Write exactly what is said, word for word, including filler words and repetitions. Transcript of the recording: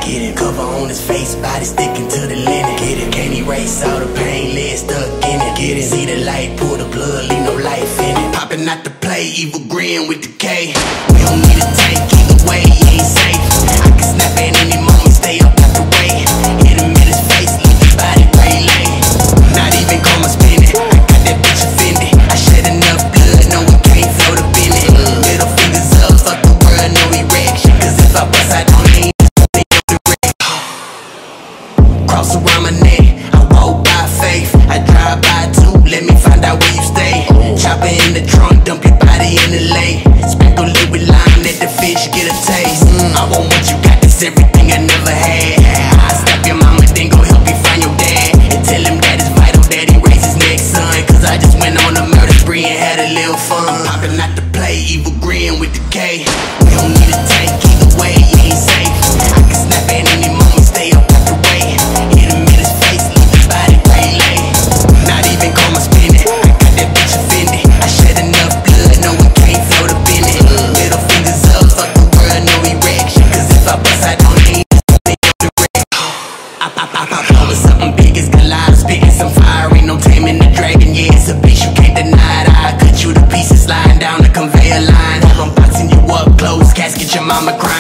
Get it, cover on his face, body sticking to the linen. Get it, can't erase all the pain, lead stuck in it. Get it, see the light, pull the plug, leave no life in it. Popping out the play, evil grin with the K. We don't need a tank, either way, he ain't safe. I can snap at any moment, stay up out the way. Hit him in his face, leave his body gray lane. Not even karma spinning, I got that bitch offended. I shed enough blood, no we can't float up in it. Middle fingers up, fuck the world, no erection. Cause if I bust, I don't need cross around my neck, I walk by faith. I drive by too, let me find out where you stay. Chopper in the trunk, dump your body in the lake. Sprinkle it with lime, let the fish get a taste. mm, I want what you got, this everything I never had. I stop your mama, then go help you find your dad. And tell him that it's vital that he raise his next son. Cause I just went on a murder spree and had a little fun. I'm popping out the play, evil grin with the K. We don't need a tank, either way, you ain't safe. I can snap at any moment, stay up out the way. Hit him in his face, leave his body gray lane. Not even karma spinning, I got that bitch offended. I shed enough blood, no we can't float up in it. Middle fingers up, fuck the world, no erection. Cause if I bust, I don't need I pop, pop, pop, over something big as Goliath. Spitting some fire, ain't no taming the dragon. Yeah, it's a beast, you can't deny it. I cut you to pieces, sliding down the conveyor line. I'm boxing you up close, casket your mama crying.